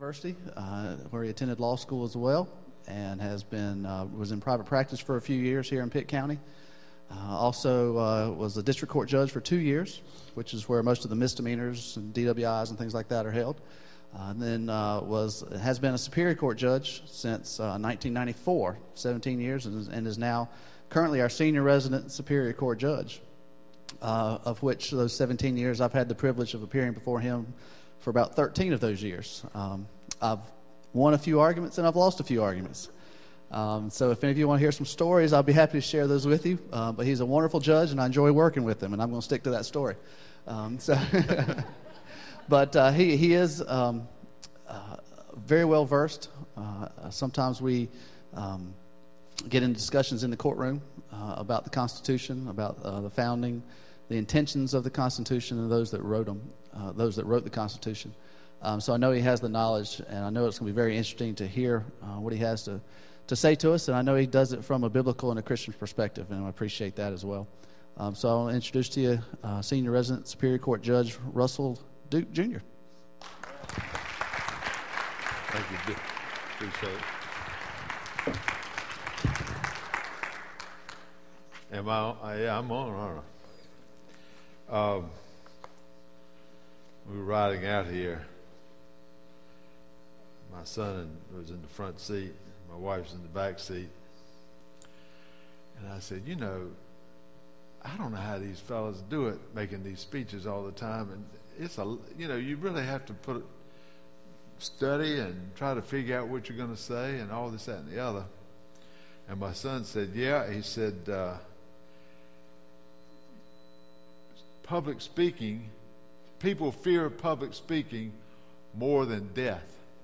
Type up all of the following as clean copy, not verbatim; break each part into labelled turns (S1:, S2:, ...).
S1: University, where he attended law school as well, and was in private practice for a few years here in Pitt County. Also was a district court judge for 2 years, which is where most of the misdemeanors and DWIs and things like that are held. And then has been a Superior Court judge since 1994, 17 years, and is now currently our senior resident Superior Court judge, of which those 17 years I've had the privilege of appearing before him for about 13 of those years. I've won a few arguments and I've lost a few arguments. So if any of you want to hear some stories, I'll be happy to share those with you. But he's a wonderful judge, and I enjoy working with him, and I'm going to stick to that story. But he is very well versed. Sometimes we get into discussions in the courtroom about the Constitution, about the founding, the intentions of the Constitution, and those that wrote the Constitution. So I know he has the knowledge, and I know it's going to be very interesting to hear what he has to say to us, and I know he does it from a biblical and a Christian perspective, and I appreciate that as well. So I'll introduce to you Senior Resident Superior Court Judge Russell Duke, Jr.
S2: Thank you, Dick. Appreciate it. Am I on? Yeah, I'm on, aren't I? We were riding out here. My son was in the front seat. My wife's in the back seat. And I said, I don't know how these fellas do it, making these speeches all the time. And you really have to study and try to figure out what you're going to say and all this, that, and the other. And my son said, he said, public speaking, people fear public speaking more than death.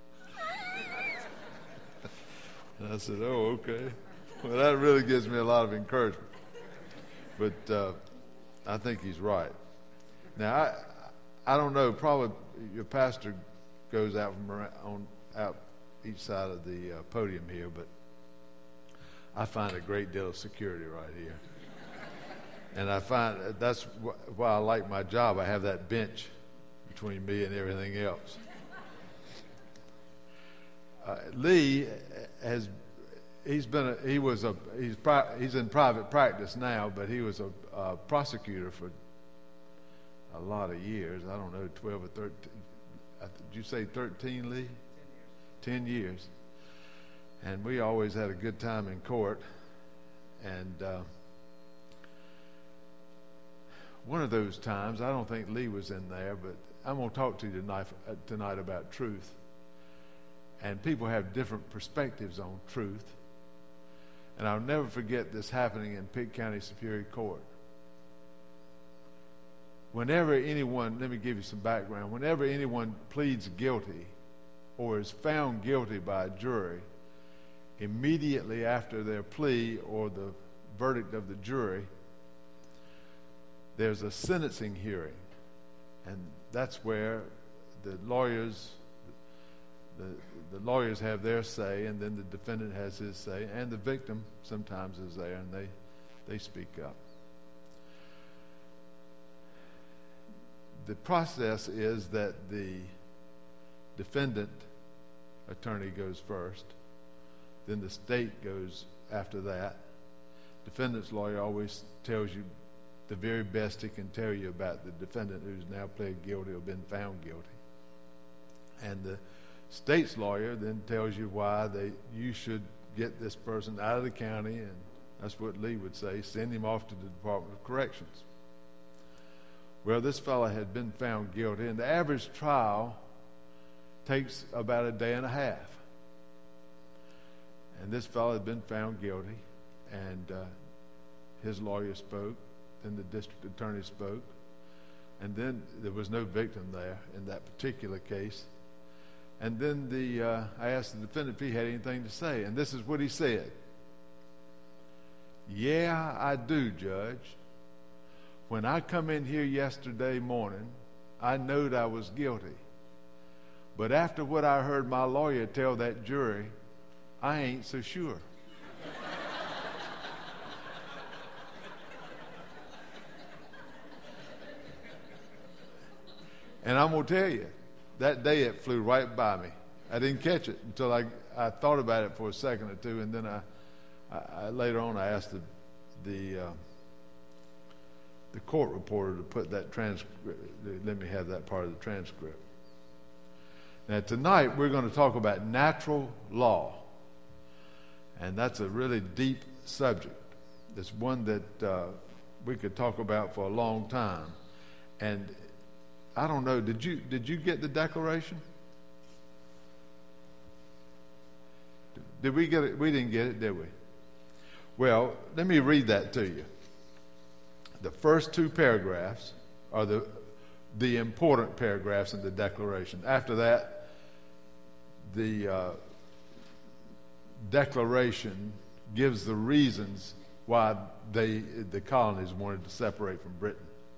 S2: And I said, oh, okay. Well, that really gives me a lot of encouragement. But I think he's right. Now, I don't know, probably your pastor goes out out each side of the podium here, but I find a great deal of security right here. And I find that's why I like my job. I have that bench between me and everything else. Lee he's in private practice now, but he was a prosecutor for a lot of years. I don't know, 12 or 13. Did you say 13, Lee? 10 years. And we always had a good time in court. And one of those times, I don't think Lee was in there, but I'm going to talk to you tonight about truth. And people have different perspectives on truth. And I'll never forget this happening in Pitt County Superior Court. Whenever anyone, let me give you some background, whenever anyone pleads guilty or is found guilty by a jury, immediately after their plea or the verdict of the jury, there's a sentencing hearing. And that's where the lawyers have their say, and then the defendant has his say, and the victim sometimes is there, and they speak up. The process is that the defendant attorney goes first, then the state goes after that. Defendant's lawyer always tells you the very best he can tell you about the defendant who's now pled guilty or been found guilty. And the state's lawyer then tells you why you should get this person out of the county, and that's what Lee would say, send him off to the Department of Corrections. Well, this fellow had been found guilty, and the average trial takes about a day and a half. And this fellow had been found guilty, and his lawyer spoke, then the district attorney spoke, and then there was no victim there in that particular case. And then I asked the defendant if he had anything to say, and this is what he said. Yeah, I do, Judge. When I come in here yesterday morning, I knowed I was guilty. But after what I heard my lawyer tell that jury, I ain't so sure. And I'm going to tell you, that day it flew right by me. I didn't catch it until I thought about it for a second or two, and then I later on I asked the court reporter to put that transcript. Let me have that part of the transcript. Now tonight we're going to talk about natural law, and that's a really deep subject. It's one that we could talk about for a long time. And I don't know, did you get the Declaration? Did we get it? We didn't get it, did we? Well, let me read that to you. The first two paragraphs are the important paragraphs in the Declaration. After that, the Declaration gives the reasons why the colonies wanted to separate from Britain.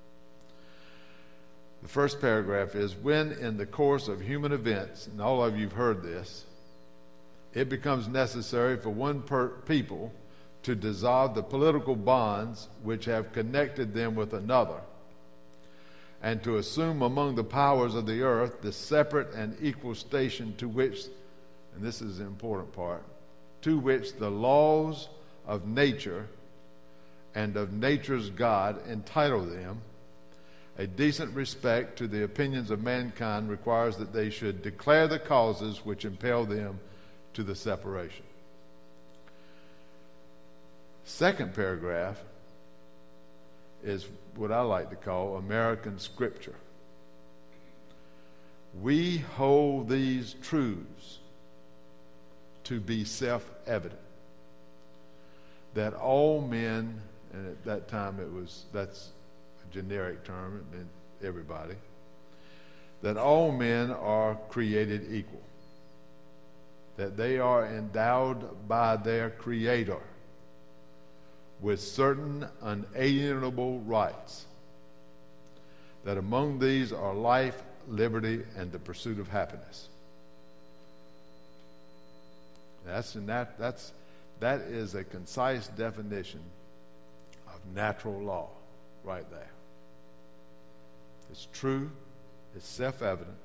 S2: The first paragraph is, when in the course of human events, and all of you have heard this, it becomes necessary for one people to dissolve the political bonds which have connected them with another, and to assume among the powers of the earth the separate and equal station to which, and this is the important part, to which the laws of nature and of nature's God entitle them. A decent respect to the opinions of mankind requires that they should declare the causes which impel them to the separation. Second paragraph is what I like to call American scripture. We hold these truths to be self-evident, that all men, and at that time that's a generic term, it meant everybody, that all men are created equal, that they are endowed by their Creator with certain unalienable rights, that among these are life, liberty, and the pursuit of happiness. That is a concise definition of natural law right there. It's true, it's self-evident.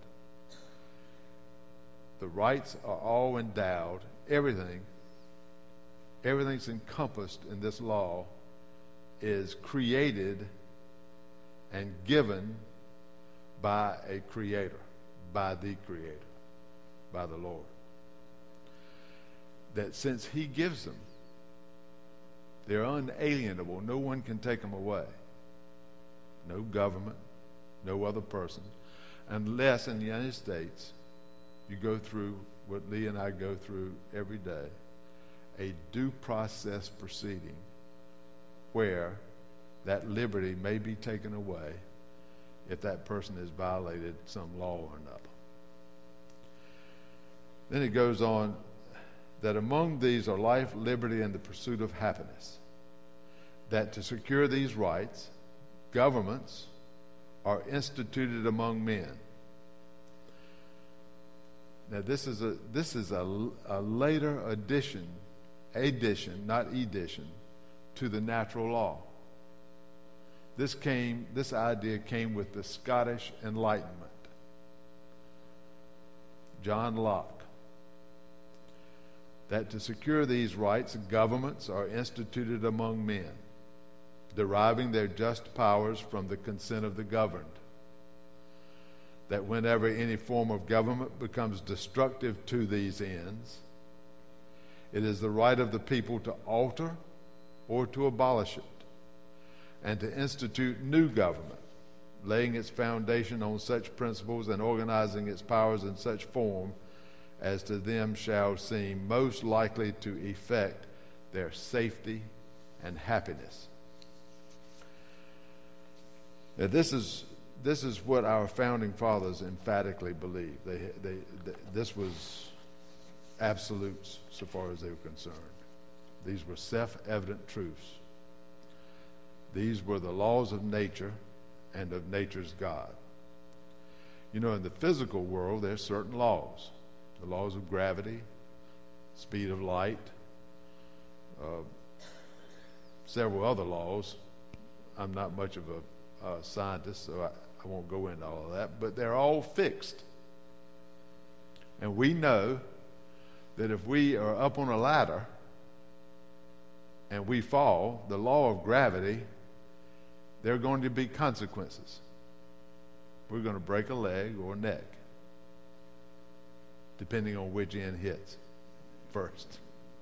S2: The rights are all endowed. Everything's encompassed in this law is created and given by a creator, by the Creator, by the Lord. That since He gives them, they're unalienable. No one can take them away. No government, no other person, unless in the United States you go through what Lee and I go through every day, a due process proceeding where that liberty may be taken away if that person has violated some law or another. Then it goes on that among these are life, liberty, and the pursuit of happiness. That to secure these rights, governments are instituted among men. Now this is a later addition, not edition, to the natural law. This idea came with the Scottish Enlightenment. John Locke. That to secure these rights, governments are instituted among men, deriving their just powers from the consent of the governed. That whenever any form of government becomes destructive to these ends, it is the right of the people to alter or to abolish it, and to institute new government, laying its foundation on such principles and organizing its powers in such form as to them shall seem most likely to effect their safety and happiness. Now, this is what our founding fathers emphatically believed. This was absolutes so far as they were concerned. These were self-evident truths. These were the laws of nature and of nature's God. You know, in the physical world, there's certain laws. The laws of gravity, speed of light, several other laws. I'm not much of a scientist, so I won't go into all of that, but they're all fixed. And we know that if we are up on a ladder and we fall, the law of gravity, there are going to be consequences. We're going to break a leg or a neck, depending on which end hits first.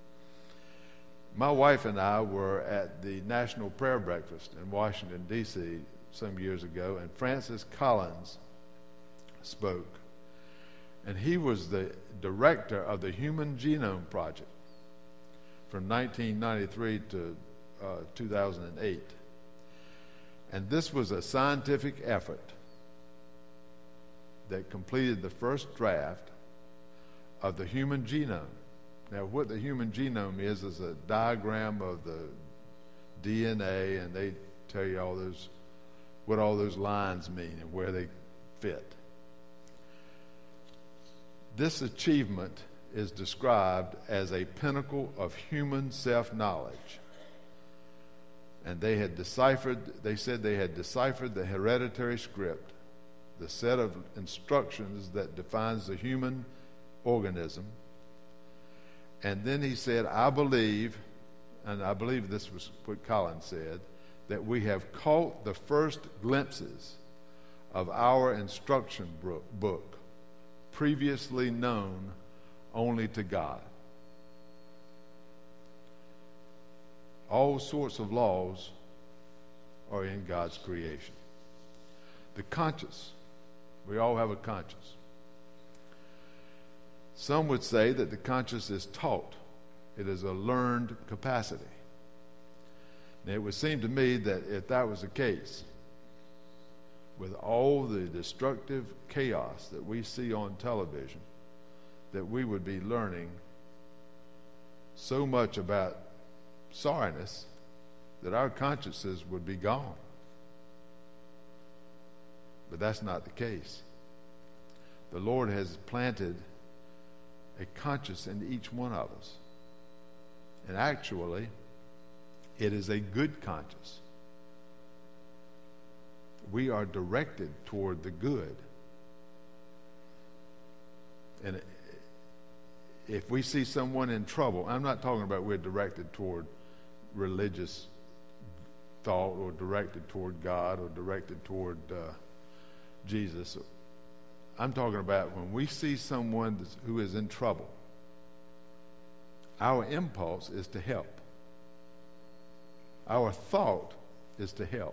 S2: My wife and I were at the National Prayer Breakfast in Washington, D.C. some years ago, and Francis Collins spoke. And he was the director of the Human Genome Project from 1993 to 2008. And this was a scientific effort that completed the first draft of the human genome. Now, what the human genome is a diagram of the DNA, and they tell you what all those lines mean and where they fit. This achievement is described as a pinnacle of human self-knowledge. And they said they had deciphered the hereditary script, the set of instructions that defines the human organism. And then he said, I believe this was what Collins said, that we have caught the first glimpses of our instruction book, previously known only to God. All sorts of laws are in God's creation. The conscious, we all have a conscience. Some would say that the conscience is taught. It is a learned capacity. Now, it would seem to me that if that was the case, with all the destructive chaos that we see on television, that we would be learning so much about sorriness that our consciences would be gone. But that's not the case. The Lord has planted a conscience in each one of us. And actually, it is a good conscience. We are directed toward the good. And if we see someone in trouble, I'm not talking about we're directed toward religious thought or directed toward God or directed toward Jesus. I'm talking about when we see someone who is in trouble, our impulse is to help. Our thought is to help.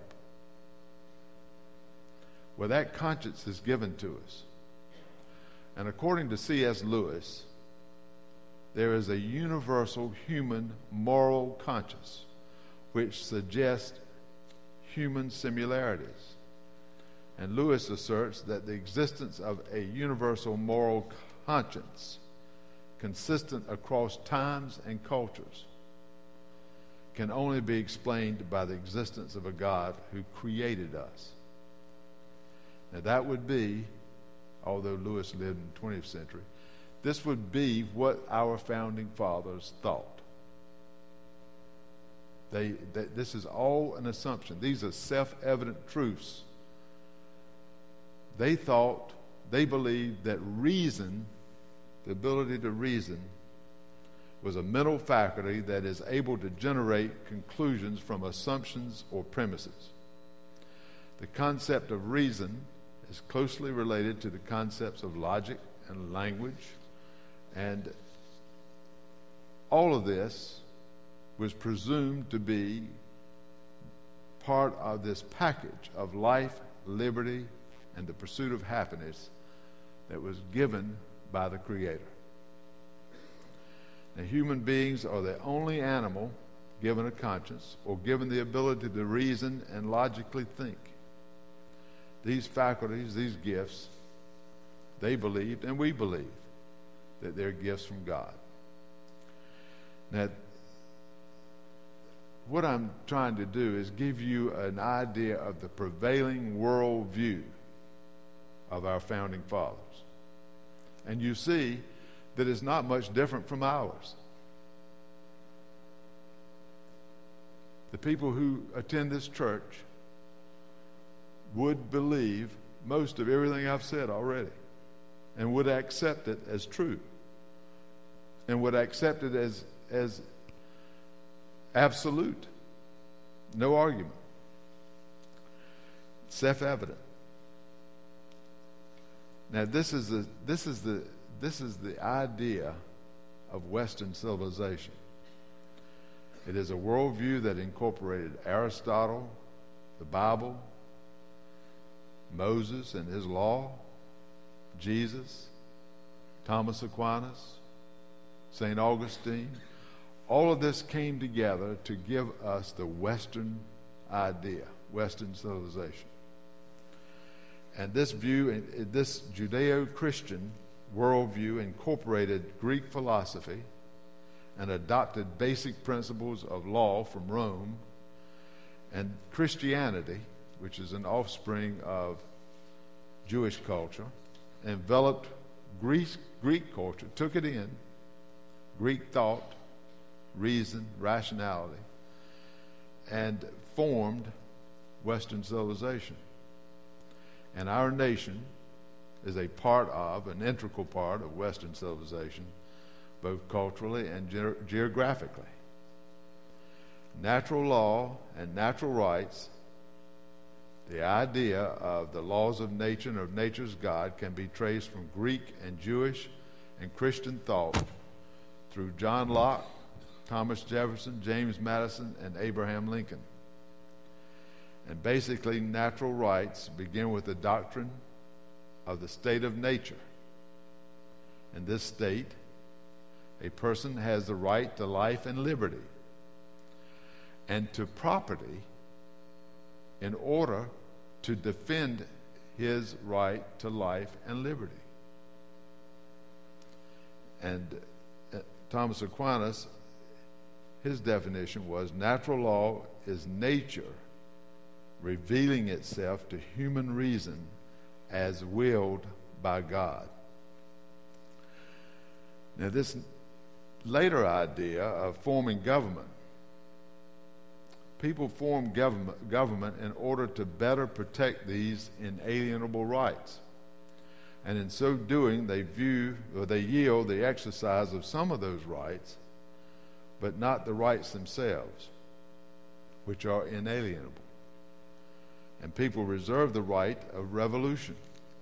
S2: Well, that conscience is given to us. And according to C.S. Lewis, there is a universal human moral conscience which suggests human similarities. And Lewis asserts that the existence of a universal moral conscience, consistent across times and cultures, can only be explained by the existence of a God who created us. Now that would be, although Lewis lived in the 20th century, this would be what our founding fathers thought. This is all an assumption. These are self-evident truths. They believed that reason, the ability to reason, was a mental faculty that is able to generate conclusions from assumptions or premises. The concept of reason is closely related to the concepts of logic and language, and all of this was presumed to be part of this package of life, liberty, and the pursuit of happiness that was given by the Creator. Now, human beings are the only animal given a conscience or given the ability to reason and logically think. These faculties, these gifts, they believed, and we believe, that they're gifts from God. Now, what I'm trying to do is give you an idea of the prevailing worldview of our founding fathers. And you see that it's not much different from ours. The people who attend this church would believe most of everything I've said already. and would accept it as true and would accept it as absolute. No argument. Self-evident. Now this is the idea of Western civilization. It is a worldview that incorporated Aristotle, the Bible, Moses and his law, Jesus, Thomas Aquinas, St. Augustine. All of this came together to give us the Western idea, Western civilization. And this view, this Judeo-Christian worldview incorporated Greek philosophy and adopted basic principles of law from Rome, and Christianity, which is an offspring of Jewish culture, enveloped Greek culture, took it in, Greek thought, reason, rationality, and formed Western civilization. And our nation is a part of, an integral part of Western civilization, both culturally and geographically. Natural law and natural rights, the idea of the laws of nature and of nature's God, can be traced from Greek and Jewish and Christian thought through John Locke, Thomas Jefferson, James Madison, and Abraham Lincoln. And basically, natural rights begin with the doctrine of the state of nature. In this state, a person has the right to life and liberty and to property in order to defend his right to life and liberty. And Thomas Aquinas, his definition was, natural law is nature revealing itself to human reason as willed by God. Now, this later idea of forming government, people form government in order to better protect these inalienable rights. And in so doing, they yield the exercise of some of those rights, but not the rights themselves, which are inalienable. And people reserve the right of revolution,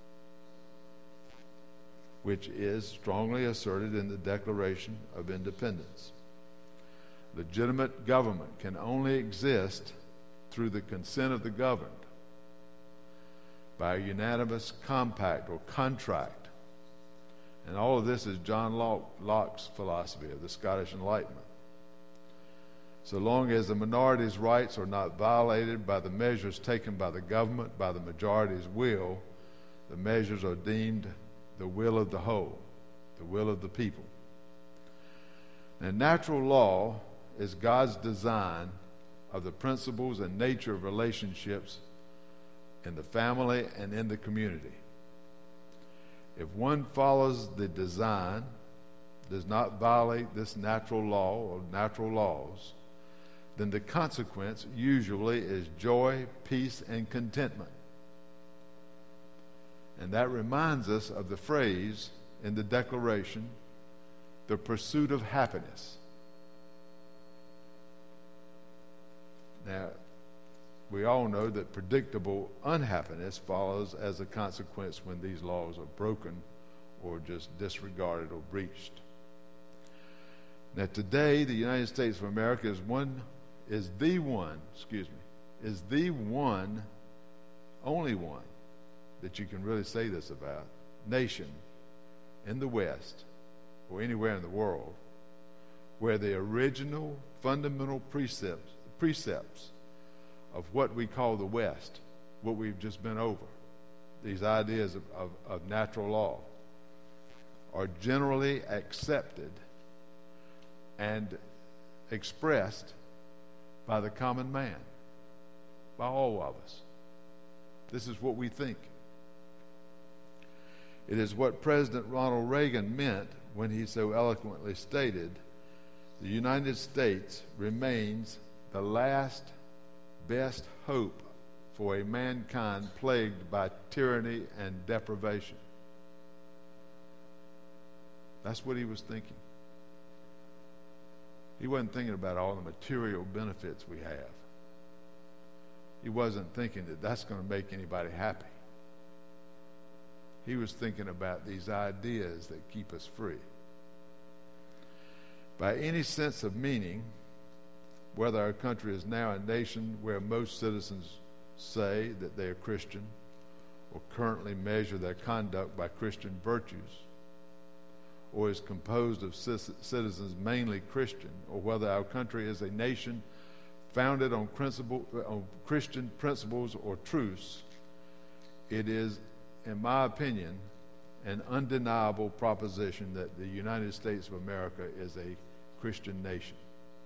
S2: which is strongly asserted in the Declaration of Independence. Legitimate government can only exist through the consent of the governed, by a unanimous compact or contract. And all of this is John Locke's philosophy of the Scottish Enlightenment. So long as the minority's rights are not violated by the measures taken by the government, by the majority's will, the measures are deemed the will of the whole, the will of the people. And natural law is God's design of the principles and nature of relationships in the family and in the community. If one follows the design, does not violate this natural law or natural laws, then the consequence usually is joy, peace, and contentment. And that reminds us of the phrase in the Declaration, the pursuit of happiness. Now, we all know that predictable unhappiness follows as a consequence when these laws are broken or just disregarded or breached. Now, today, the United States of America is the only one that you can really say this about, nation in the West or anywhere in the world where the original fundamental precepts of what we call the West, what we've just been over, these ideas of natural law, are generally accepted and expressed by the common man, by all of us. This is what we think. It is what President Ronald Reagan meant when he so eloquently stated, the United States remains the last best hope for a mankind plagued by tyranny and deprivation. That's what he was thinking. He wasn't thinking about all the material benefits we have. He wasn't thinking that that's going to make anybody happy. He was thinking about these ideas that keep us free. By any sense of meaning, whether our country is now a nation where most citizens say that they are Christian or currently measure their conduct by Christian virtues, or is composed of citizens mainly Christian, or whether our country is a nation founded on Christian principles or truths, it is, in my opinion, an undeniable proposition that the United States of America is a Christian nation.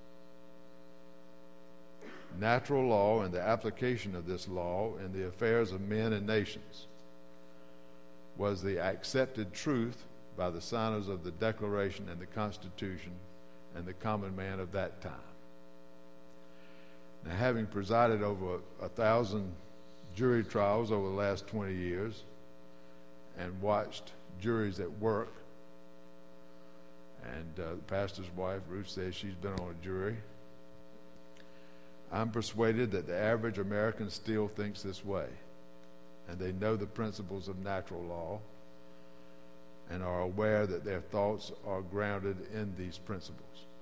S2: Natural law and the application of this law in the affairs of men and nations was the accepted truth by the signers of the Declaration and the Constitution and the common man of that time. Now, having presided over 1,000 jury trials over the last 20 years and watched juries at work, and the pastor's wife, Ruth, says she's been on a jury, I'm persuaded that the average American still thinks this way, and they know the principles of natural law and are aware that their thoughts are grounded in these principles.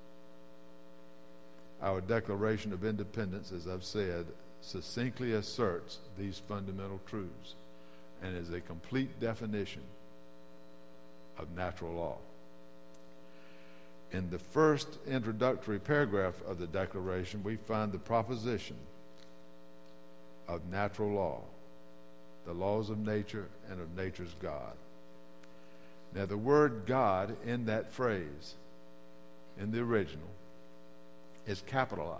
S2: Our Declaration of Independence, as I've said, succinctly asserts these fundamental truths and is a complete definition of natural law. In the first introductory paragraph of the Declaration, we find the proposition of natural law, the laws of nature and of nature's God. Now, the word God in that phrase, in the original, is capitalized.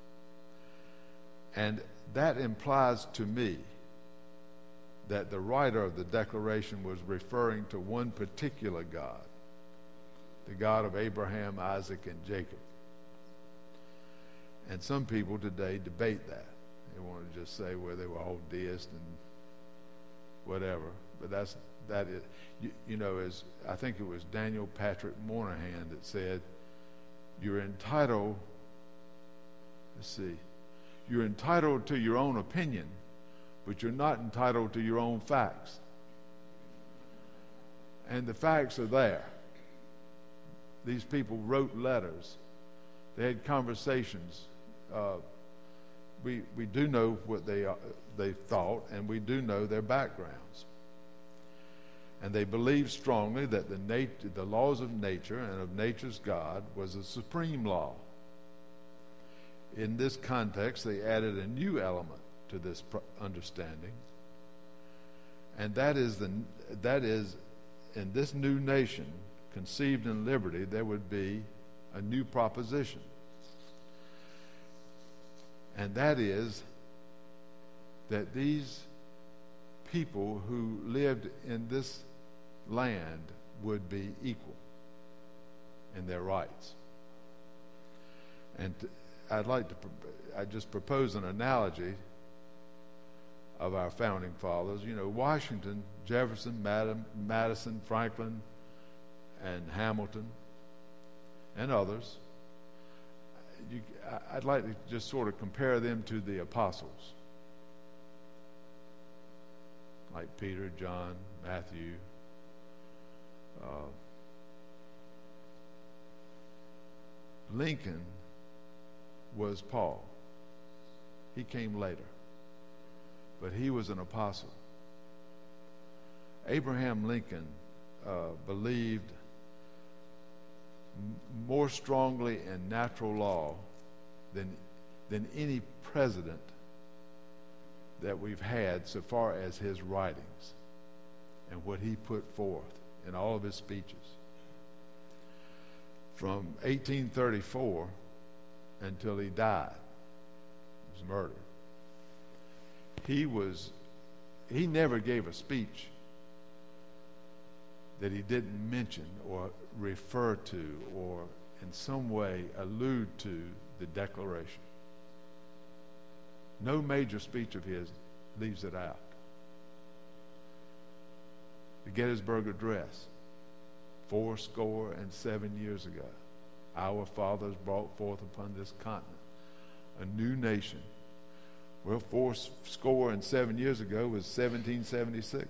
S2: And that implies to me that the writer of the Declaration was referring to one particular God, the God of Abraham, Isaac, and Jacob. And some people today debate that. They want to just say, well, they were all deists and whatever. But that is, you know, as I think it was Daniel Patrick Moynihan that said, you're entitled to your own opinion, but you're not entitled to your own facts. And the facts are there. These people wrote letters. They had conversations. We do know what they thought, and we do know their backgrounds. And they believed strongly that the laws of nature and of nature's God was a supreme law. In this context, they added a new element to this understanding, and that is in this new nation conceived in liberty, there would be a new proposition, and that is that these people who lived in this land would be equal in their rights. And I just propose an analogy of our founding fathers. You know, Washington, Jefferson, Madison, Franklin, and Hamilton, and others. I'd like to just sort of compare them to the apostles, like Peter, John, Matthew. Lincoln was Paul. He came later, but he was an apostle. Abraham Lincoln believed more strongly in natural law than any president that we've had so far as his writings and what he put forth in all of his speeches. From 1834 until he died, he was murdered. He never gave a speech that he didn't mention or refer to or in some way allude to the Declaration. No major speech of his leaves it out. The Gettysburg Address, fourscore and 7 years ago, our fathers brought forth upon this continent a new nation. Well, 407 years ago was 1776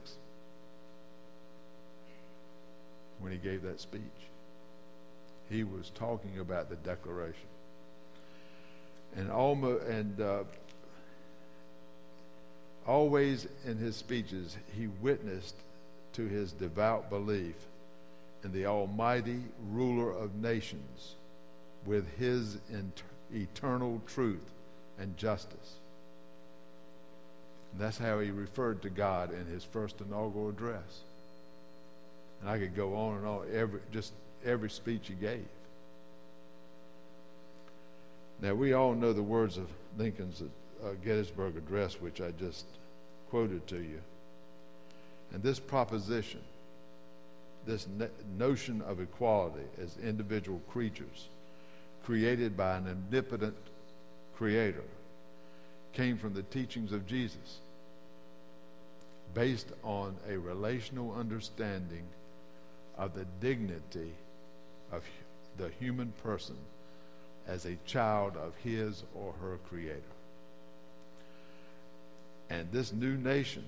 S2: when he gave that speech. He was talking about the Declaration. And always in his speeches, he witnessed to his devout belief in the almighty ruler of nations with his eternal truth and justice. And that's how he referred to God in his first inaugural address. And I could go on and on, every speech he gave. Now, we all know the words of Lincoln's Gettysburg Address, which I just quoted to you. And this proposition, this notion of equality as individual creatures created by an omnipotent creator, came from the teachings of Jesus, based on a relational understanding of the dignity of the human person as a child of his or her creator. And this new nation,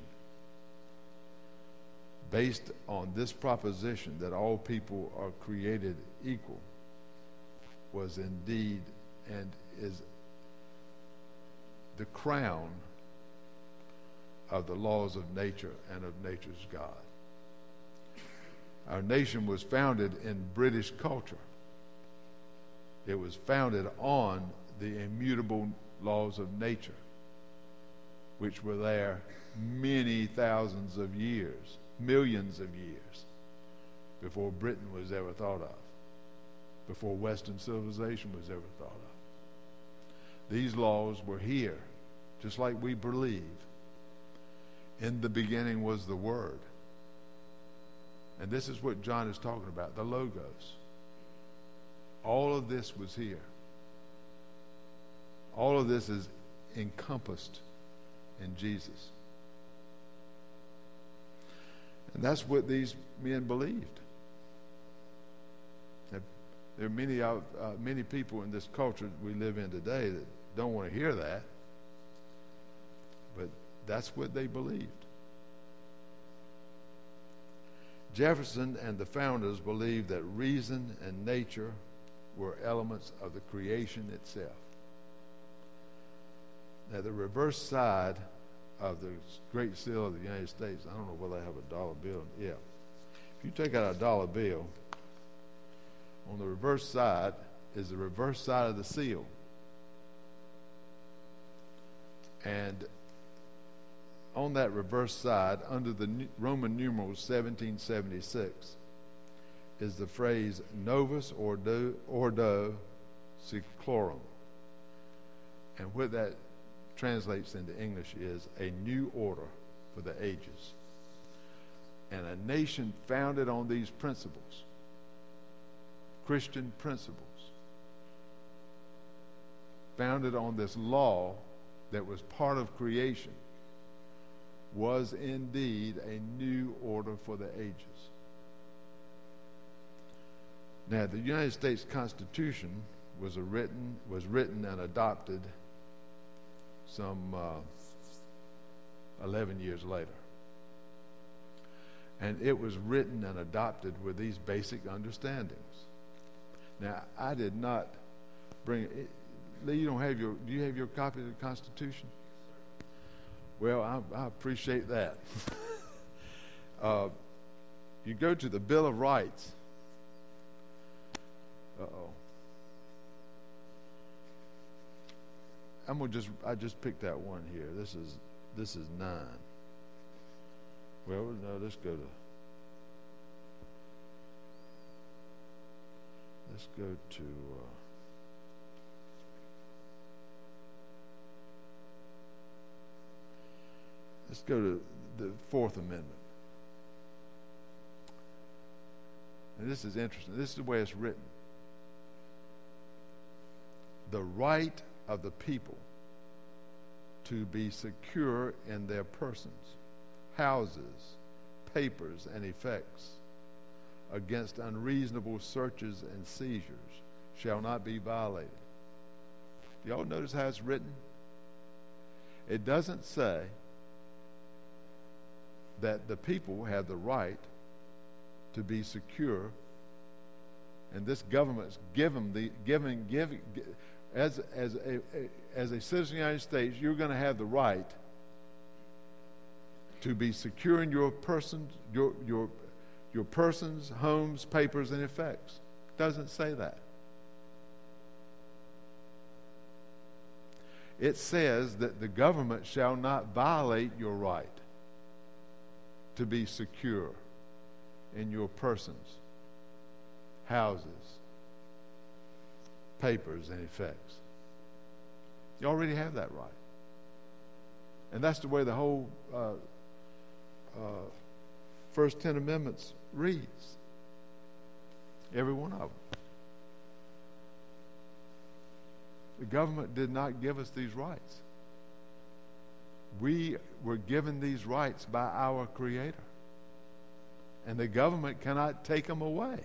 S2: based on this proposition that all people are created equal, was indeed and is the crown of the laws of nature and of nature's God. Our nation was founded in British culture. It was founded on the immutable laws of nature, which were there many thousands of years, millions of years, before Britain was ever thought of, before Western civilization was ever thought of. These laws were here, just like we believe. In the beginning was the Word. And this is what John is talking about, the Logos. All of this was here. All of this is encompassed in Jesus. And that's what these men believed. There are many people in this culture we live in today that don't want to hear that, but that's what they believed. Jefferson and the founders believed that reason and nature were elements of the creation itself. Now, the reverse side of the Great Seal of the United States, I don't know whether I have a dollar bill. Yeah. If you take out a dollar bill, on the reverse side is the reverse side of the seal. And on that reverse side, under the Roman numerals 1776, is the phrase Novus Ordo Seclorum. And what that translates into English is a new order for the ages. And a nation founded on these principles, Christian principles, founded on this law that was part of creation, was indeed a new order for the ages. Now, the United States Constitution was written and adopted some 11 years later. And it was written and adopted with these basic understandings. Now, I did not bring it. Lee, do you have your copy of the Constitution? Well, I appreciate that. You go to the Bill of Rights. I just picked that one here. This is 9. Well, no, let's go to the Fourth Amendment. And this is interesting. This is the way it's written. The right of the people to be secure in their persons, houses, papers, and effects, against unreasonable searches and seizures shall not be violated. Do y'all notice how it's written? It doesn't say that the people have the right to be secure, and this government's as a citizen of the United States, you're going to have the right to be secure in your persons, your persons, homes, papers, and effects. It doesn't say that. It says that the government shall not violate your right to be secure in your persons, houses, papers, and effects. You already have that right. And that's the way the whole first 10 amendments reads. Every one of them. The government did not give us these rights. We were given these rights by our Creator. And the government cannot take them away.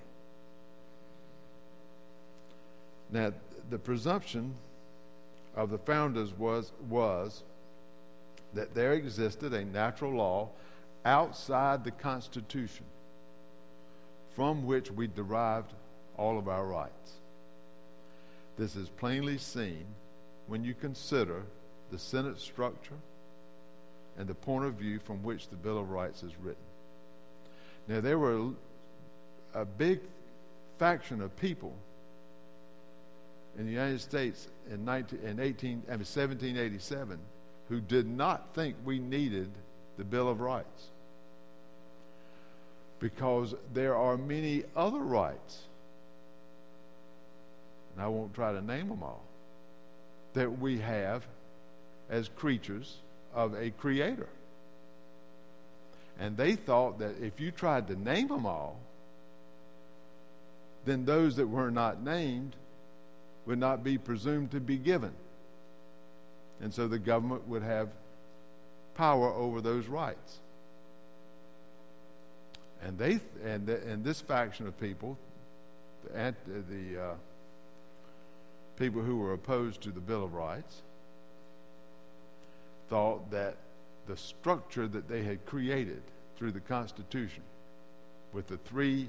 S2: Now, the presumption of the founders was that there existed a natural law outside the Constitution from which we derived all of our rights. This is plainly seen when you consider the Senate structure and the point of view from which the Bill of Rights is written. Now, there were a big faction of people in the United States in 1787 who did not think we needed the Bill of Rights, because there are many other rights, and I won't try to name them all, that we have as creatures of a Creator. And they thought that if you tried to name them all, then those that were not named would not be presumed to be given. And so the government would have power over those rights. And this faction of people, the people who were opposed to the Bill of Rights, thought that the structure that they had created through the Constitution, with the three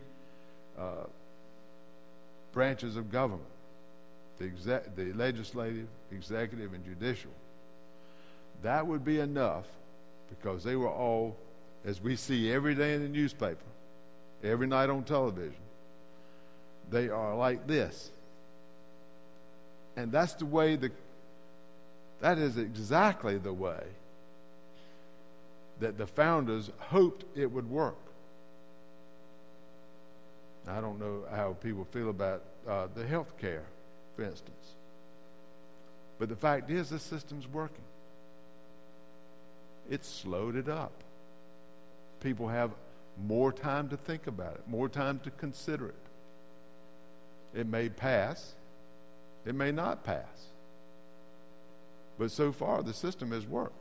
S2: branches of government, the legislative, executive, and judicial, that would be enough, because they were all, as we see every day in the newspaper, every night on television, they are like this. And that's the way that is exactly the way that the founders hoped it would work. I don't know how people feel about the health care, for instance. But the fact is, this system's working. It's slowed it up. People have more time to think about it, more time to consider it. It may pass. It may not pass. But so far, the system has worked.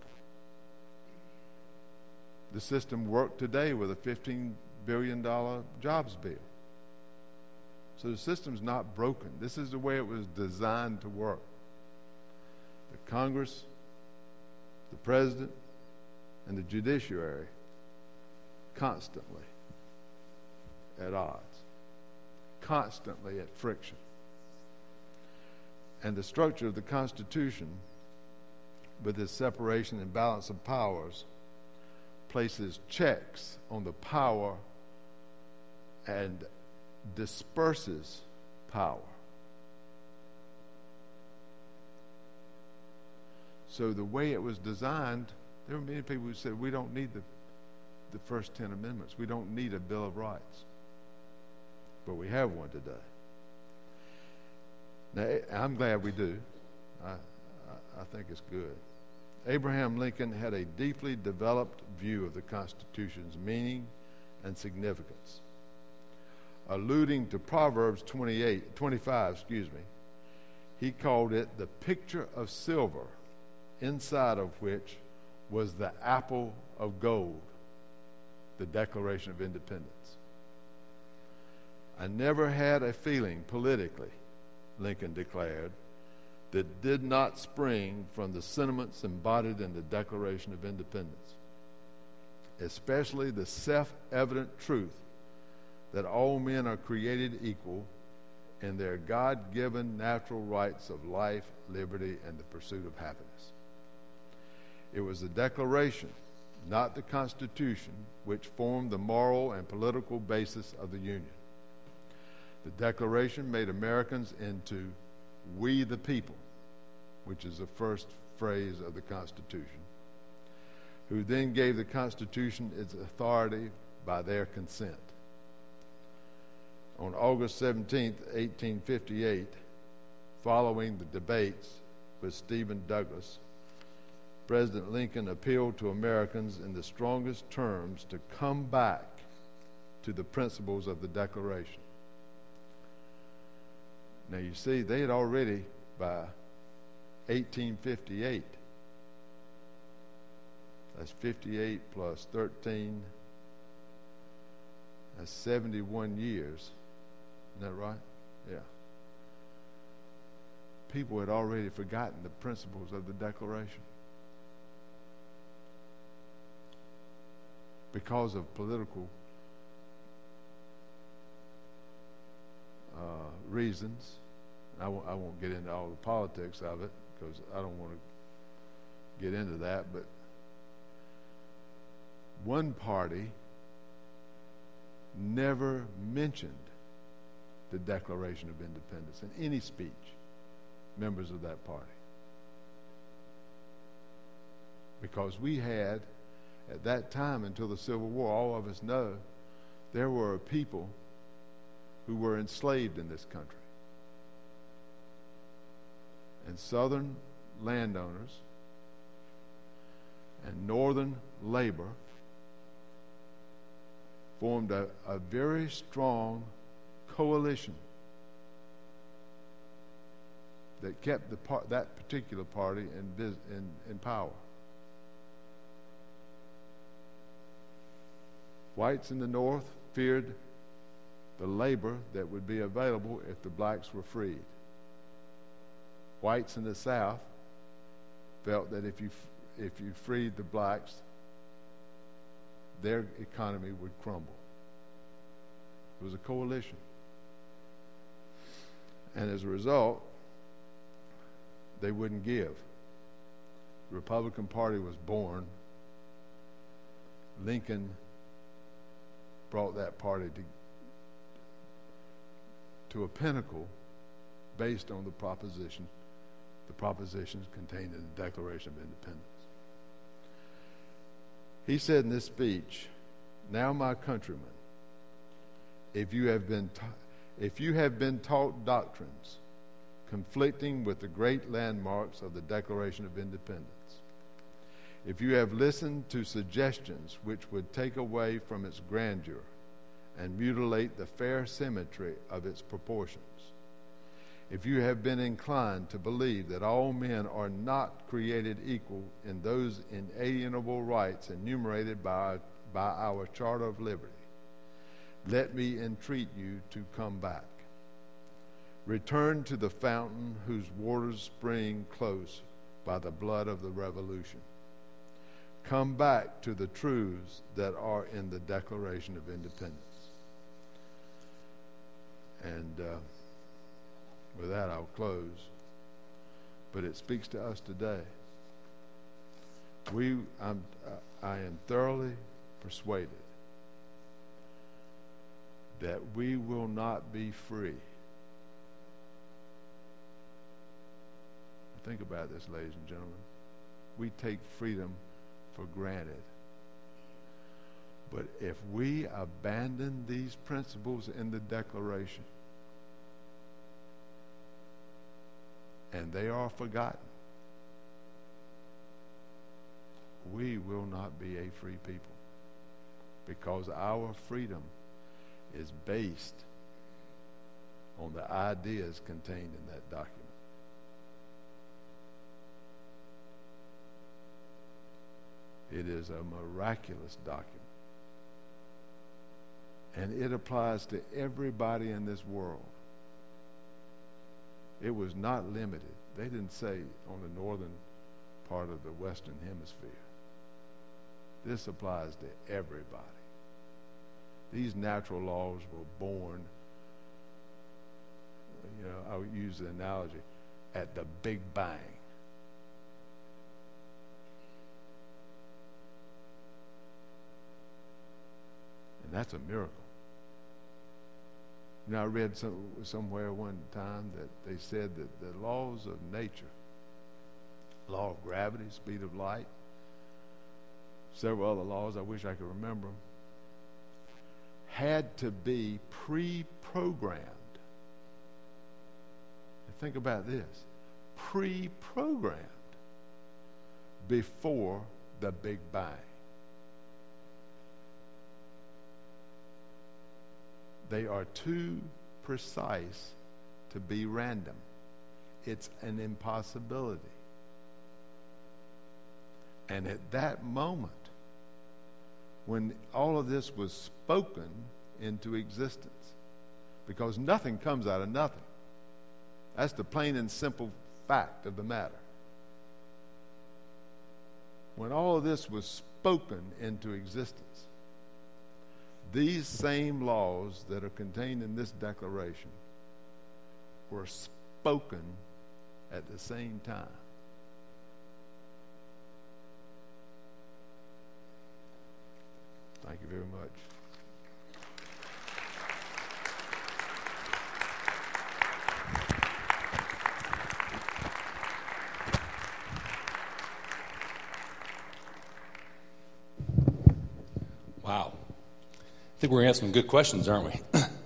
S2: The system worked today with a $15 billion jobs bill. So the system's not broken. This is the way it was designed to work. The Congress, the President, and the judiciary constantly at odds, constantly at friction. And the structure of the Constitution, with its separation and balance of powers, places checks on the power and disperses power. So the way it was designed, there were many people who said, we don't need the first 10 amendments. We don't need a Bill of Rights. But we have one today. Now, I'm glad we do. I think it's good. Abraham Lincoln had a deeply developed view of the Constitution's meaning and significance. Alluding to Proverbs 25, he called it the picture of silver, inside of which was the apple of gold, the Declaration of Independence. I never had a feeling politically, Lincoln declared, that did not spring from the sentiments embodied in the Declaration of Independence, especially the self-evident truth that all men are created equal in their God-given natural rights of life, liberty, and the pursuit of happiness. It was the Declaration, not the Constitution, which formed the moral and political basis of the Union. The Declaration made Americans into "we the people," which is the first phrase of the Constitution, who then gave the Constitution its authority by their consent. On August 17, 1858, following the debates with Stephen Douglas, President Lincoln appealed to Americans in the strongest terms to come back to the principles of the Declaration. Now you see, they had already, by 1858, that's 58 plus 13, that's 71 years. Isn't that right? Yeah. People had already forgotten the principles of the Declaration because of political reasons. I won't get into all the politics of it because I don't want to get into that, but one party never mentioned the Declaration of Independence in any speech, members of that party. Because we had, at that time until the Civil War, all of us know, there were people who were enslaved in this country. And Southern landowners and Northern labor formed a very strong coalition that kept that particular party in power. Whites in the North feared the labor that would be available if the blacks were freed. Whites in the South felt that if you freed the blacks, their economy would crumble. It was a coalition. And as a result, they wouldn't give. The Republican Party was born. Lincoln brought that party to a pinnacle based on the propositions contained in the Declaration of Independence. He said in this speech, "Now, my countrymen, if you have been taught doctrines conflicting with the great landmarks of the Declaration of Independence, if you have listened to suggestions which would take away from its grandeur and mutilate the fair symmetry of its proportions, if you have been inclined to believe that all men are not created equal in those inalienable rights enumerated by our Charter of Liberty, let me entreat you to come back. Return to the fountain whose waters spring close by the blood of the Revolution. Come back to the truths that are in the Declaration of Independence." And with that, I'll close. But it speaks to us today. I am thoroughly persuaded that we will not be free. Think about this, ladies and gentlemen. We take freedom for granted. But if we abandon these principles in the Declaration, and they are forgotten, we will not be a free people, because our freedom is based on the ideas contained in that document. It is a miraculous document. And it applies to everybody in this world. It was not limited. They didn't say on the northern part of the Western Hemisphere. This applies to everybody. These natural laws were born, I would use the analogy, at the Big Bang. And that's a miracle. I read somewhere one time that they said that the laws of nature, law of gravity, speed of light, several other laws, I wish I could remember them, had to be pre-programmed. And think about this, pre-programmed before the Big Bang. They are too precise to be random. It's an impossibility. And at that moment, when all of this was spoken into existence, because nothing comes out of nothing. That's the plain and simple fact of the matter. When all of this was spoken into existence, these same laws that are contained in this declaration were spoken at the same time. Thank you very much.
S3: Wow. I think we're asking some good questions, aren't we?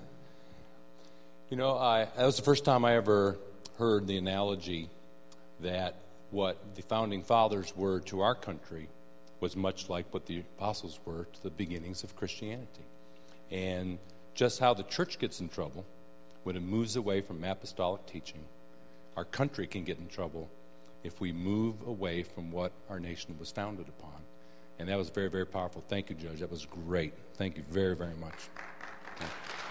S3: That was the first time I ever heard the analogy that what the founding fathers were to our country was much like what the apostles were to the beginnings of Christianity. And just how the church gets in trouble when it moves away from apostolic teaching. Our country can get in trouble if we move away from what our nation was founded upon. And that was very, very powerful. Thank you, Judge. That was great. Thank you very, very much.